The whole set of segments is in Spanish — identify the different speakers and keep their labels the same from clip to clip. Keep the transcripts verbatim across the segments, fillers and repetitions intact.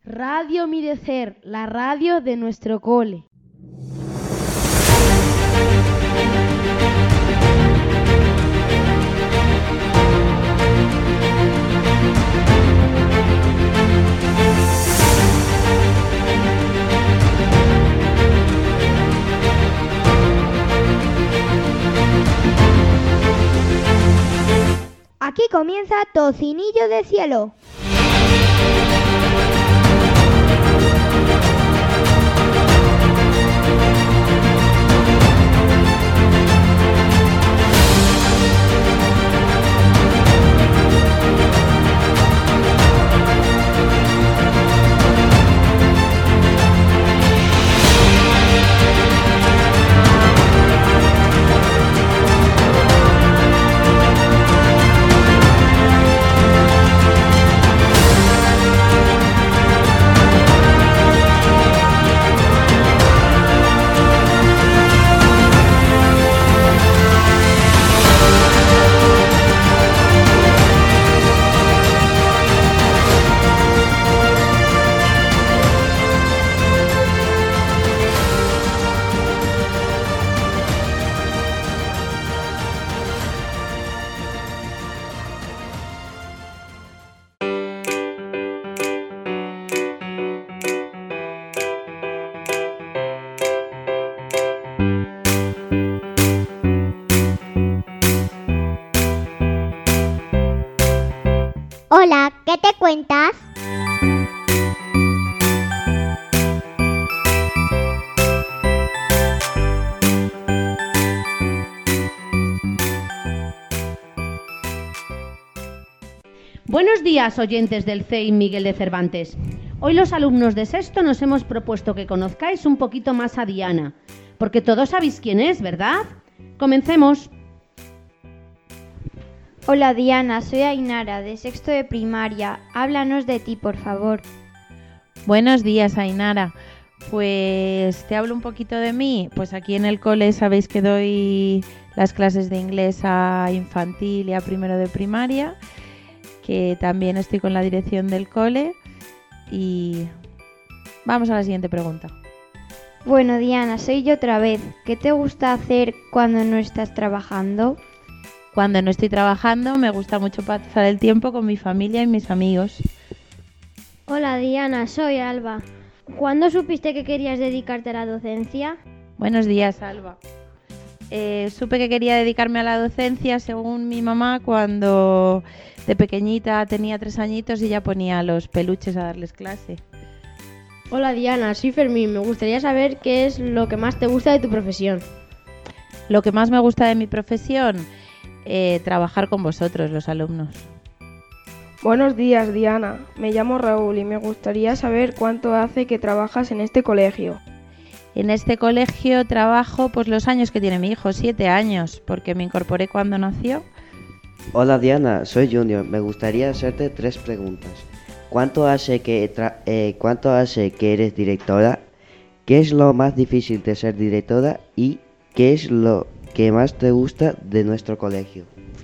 Speaker 1: Radio Mirecer, la radio de nuestro cole.
Speaker 2: Aquí comienza Tocinillo de Cielo. Hola, ¿qué te cuentas?
Speaker 3: Buenos días, oyentes del C E I Miguel de Cervantes. Hoy los alumnos de sexto nos hemos propuesto que conozcáis un poquito más a Diana, porque todos sabéis quién es, ¿verdad? Comencemos.
Speaker 2: Hola Diana, soy Ainara, de sexto de primaria. Háblanos de ti, por favor.
Speaker 4: Buenos días, Ainara. Pues te hablo un poquito de mí. Pues aquí en el cole sabéis que doy las clases de inglés a infantil y a primero de primaria, que también estoy con la dirección del cole. Y vamos a la siguiente pregunta.
Speaker 2: Bueno, Diana, soy yo otra vez. ¿Qué te gusta hacer cuando no estás trabajando?
Speaker 4: Cuando no estoy trabajando me gusta mucho pasar el tiempo con mi familia y mis amigos.
Speaker 5: Hola Diana, soy Alba. ¿Cuándo supiste que querías dedicarte a la docencia?
Speaker 4: Buenos días, Alba. Eh, supe que quería dedicarme a la docencia según mi mamá cuando de pequeñita tenía tres añitos y ya ponía los peluches a darles clase.
Speaker 5: Hola Diana, soy Fermín. Me gustaría saber qué es lo que más te gusta de tu profesión.
Speaker 4: Lo que más me gusta de mi profesión, eh, trabajar con vosotros, los alumnos.
Speaker 6: Buenos días, Diana. Me llamo Raúl y me gustaría saber cuánto hace que trabajas en este colegio.
Speaker 4: En este colegio trabajo pues los años que tiene mi hijo, siete años, porque me incorporé cuando nació.
Speaker 7: Hola Diana, soy Junior. Me gustaría hacerte tres preguntas. ¿Cuánto hace que tra- eh, cuánto hace que eres directora? ¿Qué es lo más difícil de ser directora? ¿Y qué es lo que más te gusta de nuestro colegio?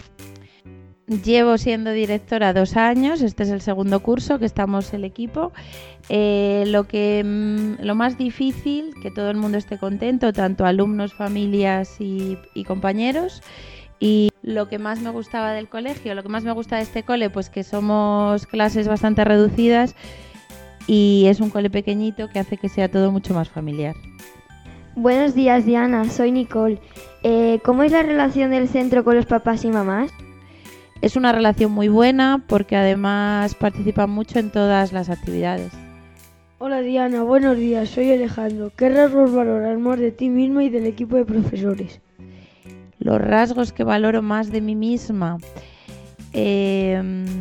Speaker 4: Llevo siendo directora dos años, este es el segundo curso que estamos el equipo. Eh, lo que mm, lo más difícil, que todo el mundo esté contento, tanto alumnos, familias y, y compañeros. Y lo que más me gustaba del colegio, lo que más me gusta de este cole, pues que somos clases bastante reducidas y es un cole pequeñito que hace que sea todo mucho más familiar.
Speaker 2: Buenos días, Diana, soy Nicole. Eh, ¿Cómo es la relación del centro con los papás y mamás?
Speaker 4: Es una relación muy buena porque además participan mucho en todas las actividades.
Speaker 8: Hola Diana, buenos días, soy Alejandro. ¿Qué rasgos valoramos de ti mismo y del equipo de profesores?
Speaker 4: Los rasgos que valoro más de mí misma, eh,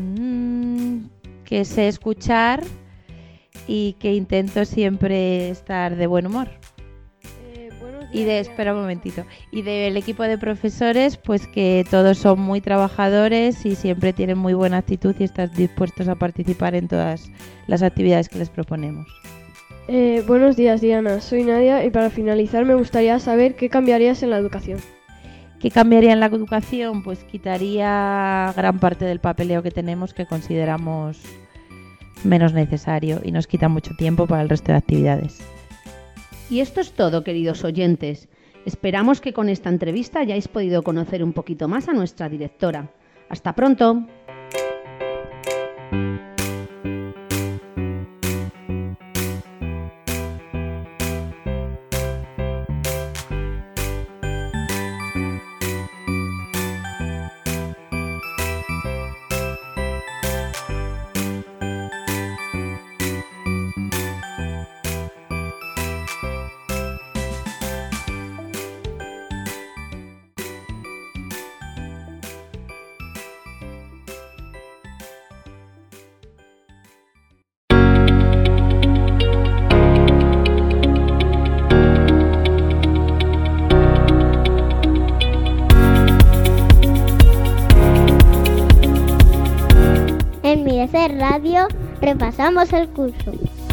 Speaker 4: que sé escuchar y que intento siempre estar de buen humor.
Speaker 8: Eh, buenos días,
Speaker 4: y de, espera un momentito, y del equipo de profesores, pues que todos son muy trabajadores y siempre tienen muy buena actitud y están dispuestos a participar en todas las actividades que les proponemos.
Speaker 8: Eh, buenos días Diana, soy Nadia y para finalizar me gustaría saber qué cambiarías en la educación.
Speaker 4: ¿Qué cambiaría en la educación? Pues quitaría gran parte del papeleo que tenemos que consideramos menos necesario y nos quita mucho tiempo para el resto de actividades.
Speaker 3: Y esto es todo, queridos oyentes. Esperamos que con esta entrevista hayáis podido conocer un poquito más a nuestra directora. ¡Hasta pronto!
Speaker 5: En Mirecer Radio repasamos el curso.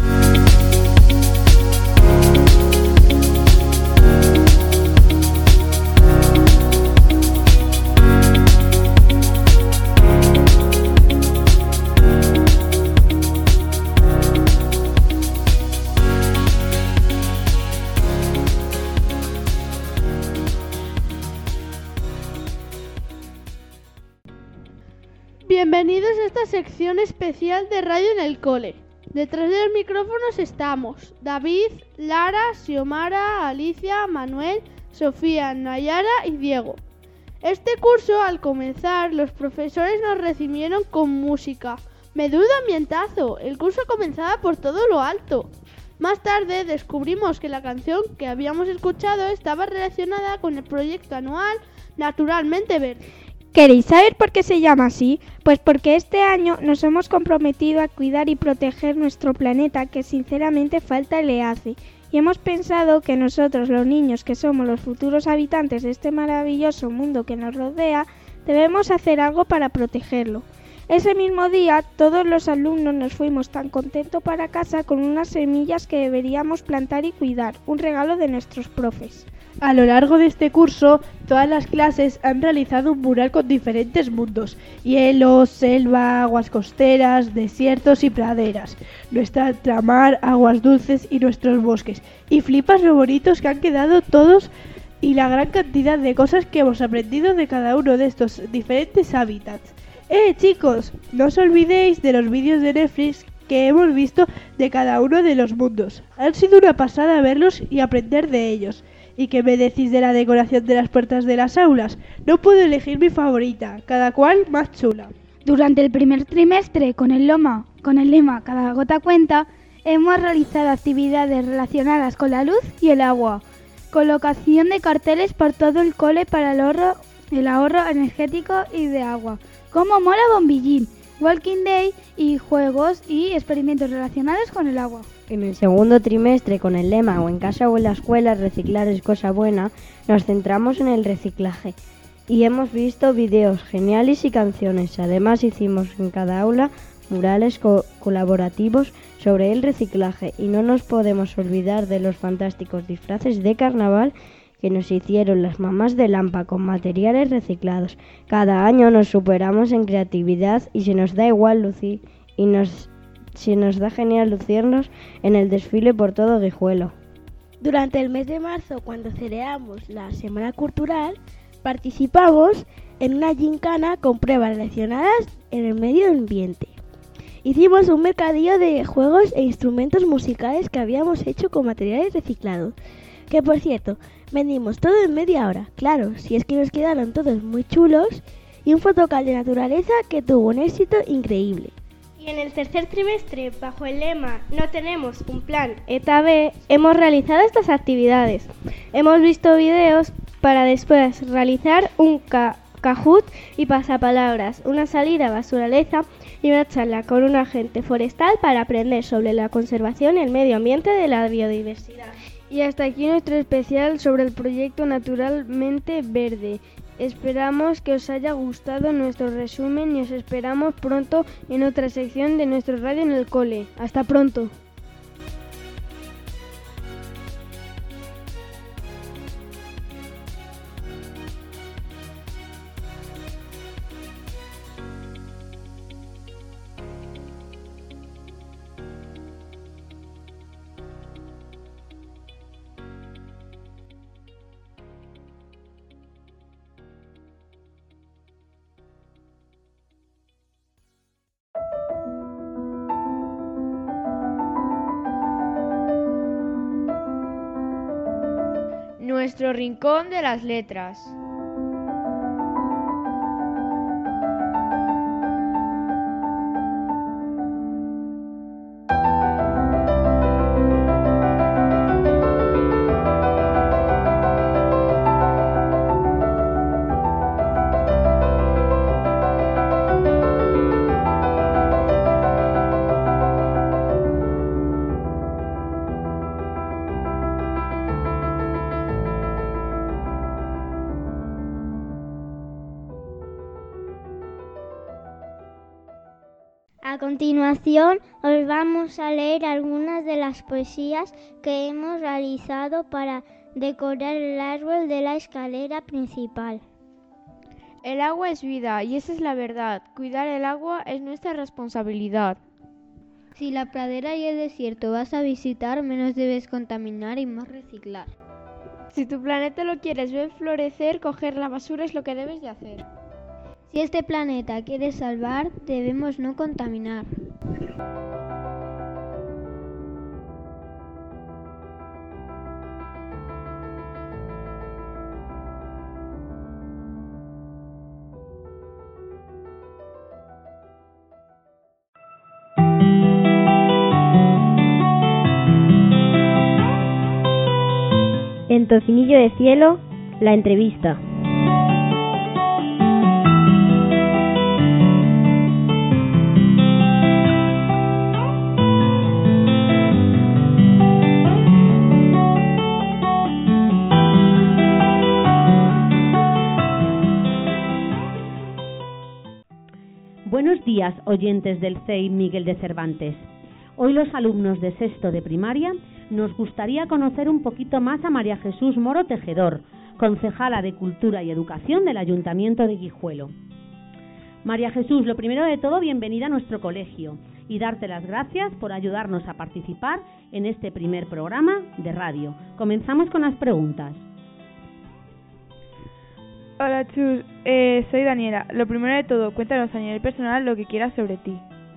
Speaker 9: Bienvenidos a esta sección especial de Radio en el Cole. Detrás de los micrófonos estamos David, Lara, Xiomara, Alicia, Manuel, Sofía, Nayara y Diego. Este curso, al comenzar, los profesores nos recibieron con música. ¡Menudo ambientazo! El curso comenzaba por todo lo alto. Más tarde descubrimos que la canción que habíamos escuchado estaba relacionada con el proyecto anual Naturalmente Verde.
Speaker 10: ¿Queréis saber por qué se llama así? Pues porque este año nos hemos comprometido a cuidar y proteger nuestro planeta, que sinceramente falta le hace. Y hemos pensado que nosotros, los niños que somos los futuros habitantes de este maravilloso mundo que nos rodea, debemos hacer algo para protegerlo. Ese mismo día, todos los alumnos nos fuimos tan contentos para casa con unas semillas que deberíamos plantar y cuidar, un regalo de nuestros profes.
Speaker 9: A lo largo de este curso, todas las clases han realizado un mural con diferentes mundos: hielo, selva, aguas costeras, desiertos y praderas, nuestra ultramar, aguas dulces y nuestros bosques. Y flipas lo bonitos que han quedado todos y la gran cantidad de cosas que hemos aprendido de cada uno de estos diferentes hábitats. ¡Eh, chicos! No os olvidéis de los vídeos de Netflix que hemos visto de cada uno de los mundos. Han sido una pasada verlos y aprender de ellos. ¿Y qué me decís de la decoración de las puertas de las aulas? No puedo elegir mi favorita, cada cual más chula.
Speaker 10: Durante el primer trimestre, con el lema, con el lema Cada gota cuenta, hemos realizado actividades relacionadas con la luz y el agua. Colocación de carteles por todo el cole para el ahorro, el ahorro energético y de agua. ¡Cómo mola Bombillín! Walking Day y juegos y experimentos relacionados con el agua.
Speaker 11: En el segundo trimestre, con el lema o en casa o en la escuela, reciclar es cosa buena, nos centramos en el reciclaje y hemos visto videos geniales y canciones. Además hicimos en cada aula murales co- colaborativos sobre el reciclaje y no nos podemos olvidar de los fantásticos disfraces de carnaval que nos hicieron las mamás de Lampa con materiales reciclados. Cada año nos superamos en creatividad y se nos da igual lucir y nos, se nos da genial lucirnos en el desfile por todo Guijuelo.
Speaker 8: Durante el mes de marzo, cuando celebramos la Semana Cultural, participamos en una gincana con pruebas relacionadas en el medio ambiente. Hicimos un mercadillo de juegos e instrumentos musicales que habíamos hecho con materiales reciclados. Que por cierto, vendimos todo en media hora, claro, si es que nos quedaron todos muy chulos, y un fotocal de naturaleza que tuvo un éxito increíble.
Speaker 12: Y en el tercer trimestre, bajo el lema No tenemos un plan ETA B, hemos realizado estas actividades. Hemos visto videos para después realizar un ca Kahoot y pasapalabras, una salida a basuraleza y una charla con un agente forestal para aprender sobre la conservación y el medio ambiente de la biodiversidad.
Speaker 10: Y hasta aquí nuestro especial sobre el proyecto Naturalmente Verde. Esperamos que os haya gustado nuestro resumen y os esperamos pronto en otra sección de nuestro Radio en el Cole. ¡Hasta pronto!
Speaker 13: nuestro rincón de las letras.
Speaker 5: A continuación os vamos a leer algunas de las poesías que hemos realizado para decorar el árbol de la escalera principal.
Speaker 14: El agua es vida y esa es la verdad. Cuidar el agua es nuestra responsabilidad.
Speaker 12: Si la pradera y el desierto vas a visitar, menos debes contaminar y más reciclar.
Speaker 14: Si tu planeta lo quieres ver florecer, coger la basura es lo que debes de hacer.
Speaker 12: Si este planeta quieres salvar, debemos no contaminar.
Speaker 15: En Tocinillo de Cielo, la entrevista.
Speaker 3: Buenos días, oyentes del C E I Miguel de Cervantes. Hoy los alumnos de sexto de primaria nos gustaría conocer un poquito más a María Jesús Moro Tejedor, concejala de Cultura y Educación del Ayuntamiento de Guijuelo. María Jesús, lo primero de todo, bienvenida a nuestro colegio y darte las gracias por ayudarnos a participar en este primer programa de radio. Comenzamos con las preguntas.
Speaker 16: Hola Chus, eh, soy Daniela. Lo primero de todo, cuéntanos a nivel personal lo que quieras sobre ti.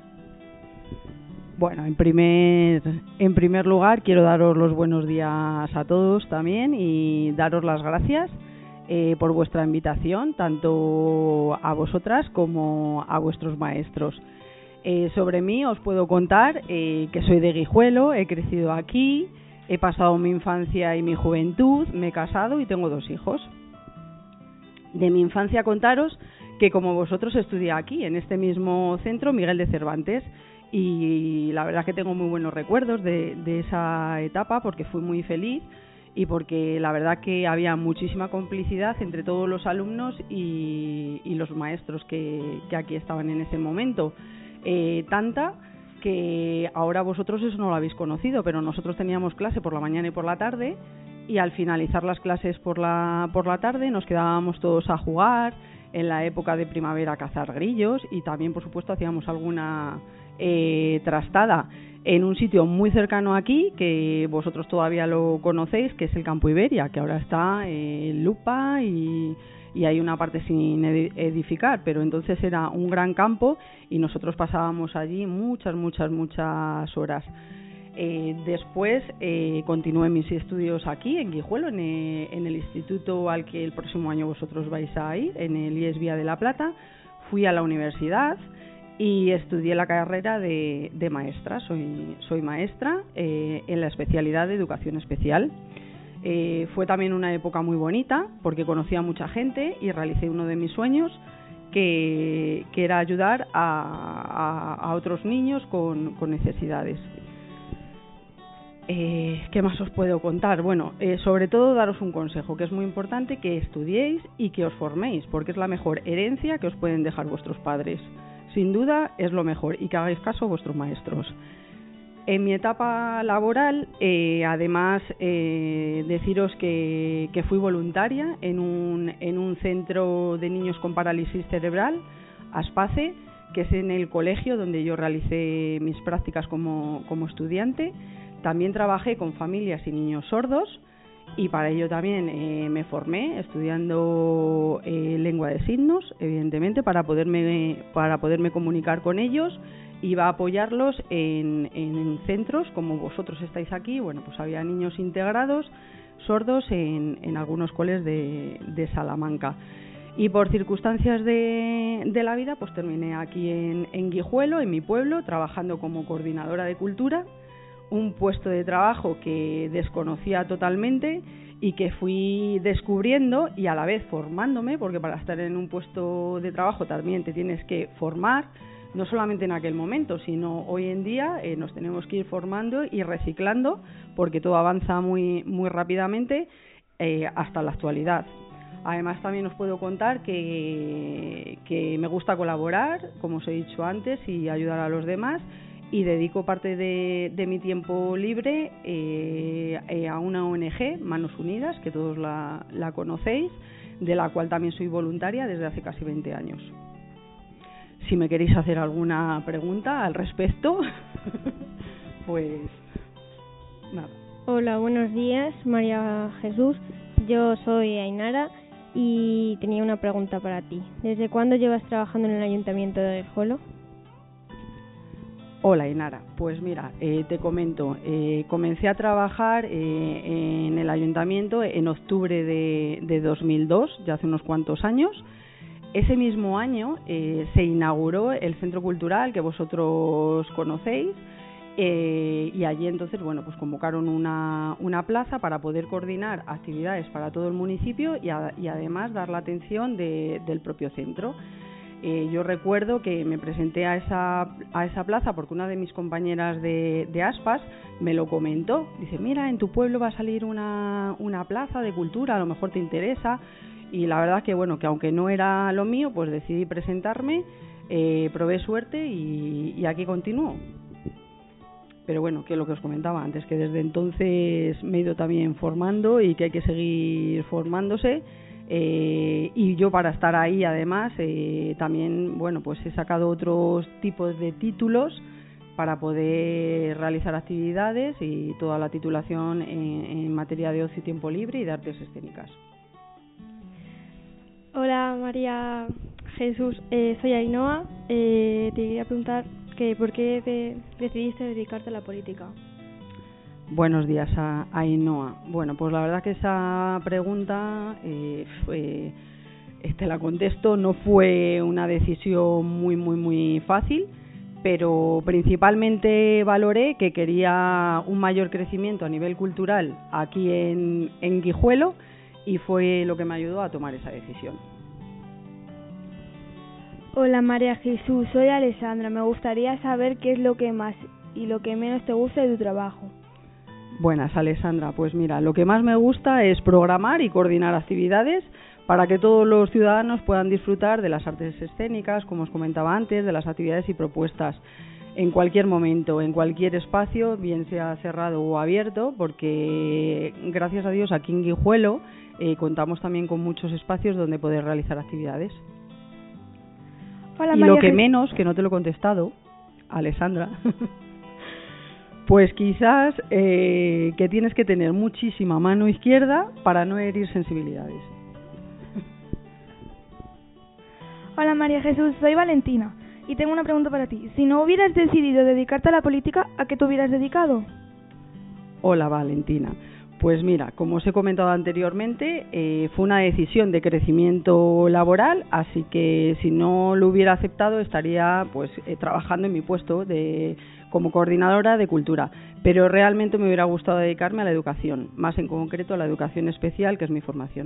Speaker 17: Bueno, en primer, en primer lugar quiero daros los buenos días a todos también y daros las gracias eh, por vuestra invitación, tanto a vosotras como a vuestros maestros. Eh, sobre mí os puedo contar eh, que soy de Guijuelo, he crecido aquí, he pasado mi infancia y mi juventud, me he casado y tengo dos hijos. De mi infancia contaros que como vosotros estudié aquí, en este mismo centro, Miguel de Cervantes, y la verdad que tengo muy buenos recuerdos de, de esa etapa porque fui muy feliz y porque la verdad que había muchísima complicidad entre todos los alumnos y, y los maestros que, que aquí estaban en ese momento. Eh, tanta que ahora vosotros eso no lo habéis conocido, pero nosotros teníamos clase por la mañana y por la tarde y al finalizar las clases por la, por la tarde nos quedábamos todos a jugar, en la época de primavera a cazar grillos y también por supuesto hacíamos alguna eh, trastada en un sitio muy cercano aquí que vosotros todavía lo conocéis, que es el Campo Iberia, que ahora está eh, en lupa y, y hay una parte sin edificar, pero entonces era un gran campo y nosotros pasábamos allí muchas, muchas, muchas horas. Eh, después eh, continué mis estudios aquí en Guijuelo, en, eh, en el instituto al que el próximo año vosotros vais a ir, en el I E S Vía de la Plata. Fui a la universidad y estudié la carrera de, de maestra. Soy, soy maestra eh, en la especialidad de educación especial. Eh, fue también una época muy bonita porque conocí a mucha gente y realicé uno de mis sueños, que, que era ayudar a, a, a otros niños con, con necesidades. Eh, ¿Qué más os puedo contar? Bueno, eh, sobre todo daros un consejo, que es muy importante que estudiéis y que os forméis, porque es la mejor herencia que os pueden dejar vuestros padres. Sin duda es lo mejor, y que hagáis caso a vuestros maestros. En mi etapa laboral, eh, además, eh, deciros que, que fui voluntaria en un, en un centro de niños con parálisis cerebral, ASPACE, que es en el colegio donde yo realicé mis prácticas como, como estudiante. También trabajé con familias y niños sordos y para ello también eh, me formé estudiando eh, lengua de signos, evidentemente, para poderme, para poderme comunicar con ellos iba a apoyarlos en, en centros, como vosotros estáis aquí. Bueno, pues había niños integrados, sordos, en, en algunos coles de, de Salamanca. Y por circunstancias de, de la vida, pues terminé aquí en, en Guijuelo, en mi pueblo, trabajando como coordinadora de cultura, un puesto de trabajo que desconocía totalmente y que fui descubriendo y a la vez formándome, porque para estar en un puesto de trabajo también te tienes que formar, no solamente en aquel momento, sino hoy en día eh, nos tenemos que ir formando y reciclando, porque todo avanza muy, muy rápidamente eh, hasta la actualidad. Además, también os puedo contar que, que me gusta colaborar, como os he dicho antes, y ayudar a los demás, y dedico parte de, de mi tiempo libre eh, eh, a una O N G, Manos Unidas, que todos la, la conocéis, de la cual también soy voluntaria desde hace casi veinte años. Si me queréis hacer alguna pregunta al respecto, pues nada.
Speaker 18: Hola, buenos días, María Jesús. Yo soy Ainara y tenía una pregunta para ti. ¿Desde cuándo llevas trabajando en el Ayuntamiento de Guijuelo?
Speaker 17: Hola, Ainara. Pues mira, eh, te comento. Eh, comencé a trabajar eh, en el Ayuntamiento en octubre de, de dos mil dos, ya hace unos cuantos años. Ese mismo año eh, se inauguró el Centro Cultural que vosotros conocéis. Eh, y allí entonces, bueno, pues convocaron una, una plaza para poder coordinar actividades para todo el municipio y, a, y además dar la atención de, del propio centro. Eh, yo recuerdo que me presenté a esa, a esa plaza porque una de mis compañeras de, de Aspas me lo comentó. Dice, mira, en tu pueblo va a salir una, una plaza de cultura, a lo mejor te interesa. Y la verdad que, bueno, que aunque no era lo mío, pues decidí presentarme, eh, probé suerte y, y aquí continúo. Pero bueno, que lo que os comentaba antes, que desde entonces me he ido también formando y que hay que seguir formándose. Eh, y yo para estar ahí además eh, también, bueno, pues he sacado otros tipos de títulos para poder realizar actividades y toda la titulación en, en materia de ocio y tiempo libre y de artes escénicas.
Speaker 12: Hola María Jesús, eh, soy Ainhoa. Eh, te quería preguntar que por qué te decidiste dedicarte a la política.
Speaker 17: Buenos días, a Ainhoa. Bueno, pues la verdad que esa pregunta, eh, fue, este la contesto, no fue una decisión muy, muy, muy fácil, pero principalmente valoré que quería un mayor crecimiento a nivel cultural aquí en, en Guijuelo y fue lo que me ayudó a tomar esa decisión.
Speaker 8: Hola María Jesús, soy Alessandra. Me gustaría saber qué es lo que más y lo que menos te gusta de tu trabajo.
Speaker 17: Buenas, Alessandra. Pues mira, lo que más me gusta es programar y coordinar actividades para que todos los ciudadanos puedan disfrutar de las artes escénicas, como os comentaba antes, de las actividades y propuestas en cualquier momento, en cualquier espacio, bien sea cerrado o abierto, porque gracias a Dios aquí en Guijuelo eh, contamos también con muchos espacios donde poder realizar actividades.
Speaker 8: Hola,
Speaker 17: y
Speaker 8: María
Speaker 17: lo que
Speaker 8: Jesús.
Speaker 17: menos, que no te lo he contestado, Alessandra, pues quizás eh, que tienes que tener muchísima mano izquierda para no herir sensibilidades.
Speaker 9: Hola María Jesús, soy Valentina y tengo una pregunta para ti. Si no hubieras decidido dedicarte a la política, ¿a qué te hubieras dedicado?
Speaker 17: Hola Valentina. Pues mira, como os he comentado anteriormente, eh, fue una decisión de crecimiento laboral, así que si no lo hubiera aceptado estaría pues eh, trabajando en mi puesto de como coordinadora de cultura, pero realmente me hubiera gustado dedicarme a la educación, más en concreto a la educación especial, que es mi formación.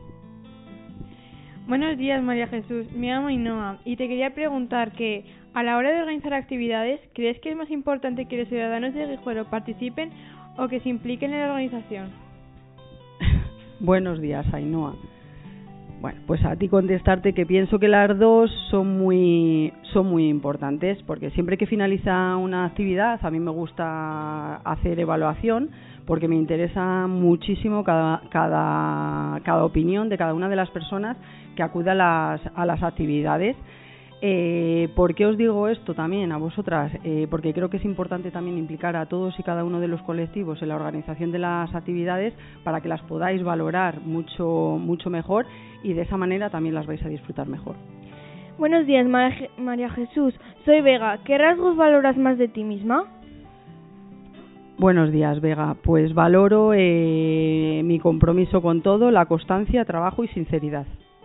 Speaker 16: Buenos días María Jesús, me llamo Ainhoa y te quería preguntar que a la hora de organizar actividades, ¿crees que es más importante que los ciudadanos de Guijuelo participen o que se impliquen en la organización?
Speaker 17: Buenos días, Ainhoa. Bueno, pues a ti contestarte que pienso que las dos son muy son muy importantes, porque siempre que finaliza una actividad a mí me gusta hacer evaluación, porque me interesa muchísimo cada cada cada opinión de cada una de las personas que acude a las a las actividades. Eh, ¿Por qué os digo esto también a vosotras? Eh, porque creo que es importante también implicar a todos y cada uno de los colectivos en la organización de las actividades para que las podáis valorar mucho, mucho mejor y de esa manera también las vais a disfrutar mejor.
Speaker 8: Buenos días, María, María Jesús. Soy Vega. ¿Qué rasgos valoras más de ti misma?
Speaker 17: Buenos días, Vega. Pues valoro eh, mi compromiso con todo, la constancia, trabajo y sinceridad.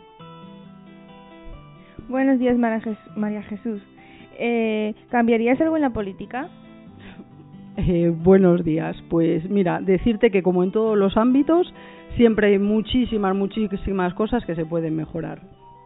Speaker 19: Buenos días, María, Jes- María Jesús. Eh, ¿Cambiarías algo en la política?
Speaker 17: Eh, buenos días. Pues mira, decirte que como en todos los ámbitos, siempre hay muchísimas, muchísimas cosas que se pueden mejorar.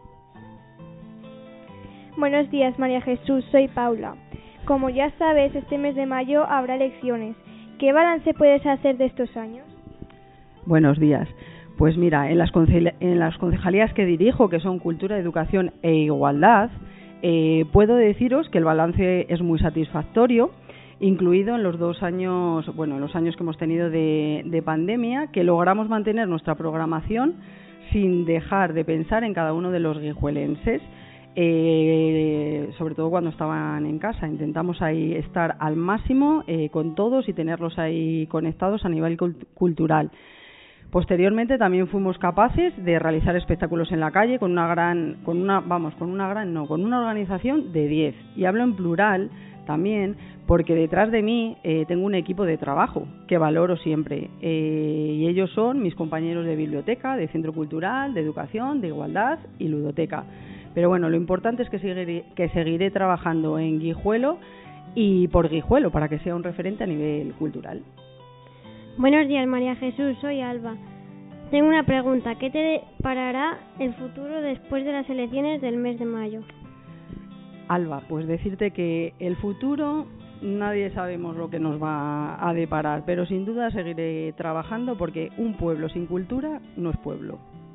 Speaker 12: Buenos días, María Jesús. Soy Paula. Como ya sabes, este mes de mayo habrá elecciones. ¿Qué balance puedes hacer de estos años?
Speaker 17: Buenos días. Pues mira, en las, conce- en las concejalías que dirijo, que son Cultura, Educación e Igualdad, eh, puedo deciros que el balance es muy satisfactorio, incluido en los dos años, bueno, en los años que hemos tenido de, de pandemia, que logramos mantener nuestra programación sin dejar de pensar en cada uno de los guijuelenses, eh, sobre todo cuando estaban en casa. Intentamos ahí estar al máximo eh, con todos y tenerlos ahí conectados a nivel cult- cultural. Posteriormente también fuimos capaces de realizar espectáculos en la calle con una gran, con una, vamos, con una gran, no, con una organización de diez. Y hablo en plural también porque detrás de mí eh, tengo un equipo de trabajo que valoro siempre. Eh, y ellos son mis compañeros de biblioteca, de centro cultural, de educación, de igualdad y ludoteca. Pero bueno, lo importante es que seguiré, que seguiré trabajando en Guijuelo y por Guijuelo para que sea un referente a nivel cultural.
Speaker 20: Buenos días, María Jesús, soy Alba. Tengo una pregunta. ¿Qué te deparará el futuro después de las elecciones del mes de mayo?
Speaker 17: Alba, pues decirte que el futuro nadie sabemos lo que nos va a deparar, pero sin duda seguiré trabajando porque un pueblo sin cultura no es pueblo.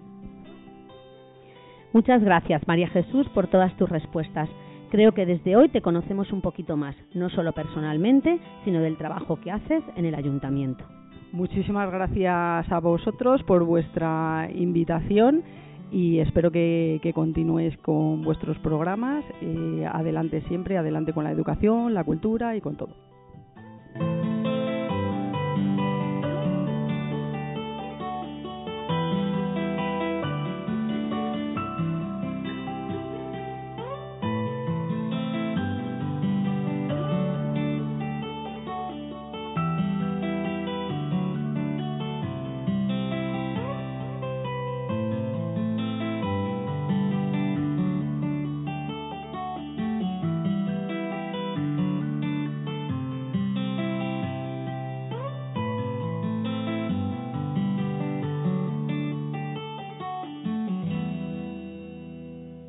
Speaker 3: Muchas gracias, María Jesús, por todas tus respuestas. Creo que desde hoy te conocemos un poquito más, no solo personalmente, sino del trabajo que haces en el ayuntamiento.
Speaker 17: Muchísimas gracias a vosotros por vuestra invitación y espero que, que continúes con vuestros programas. Eh, adelante siempre, adelante con la educación, la cultura y con todo.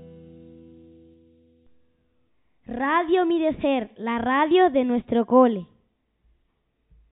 Speaker 1: Radio Mirecer, la radio de nuestro cole.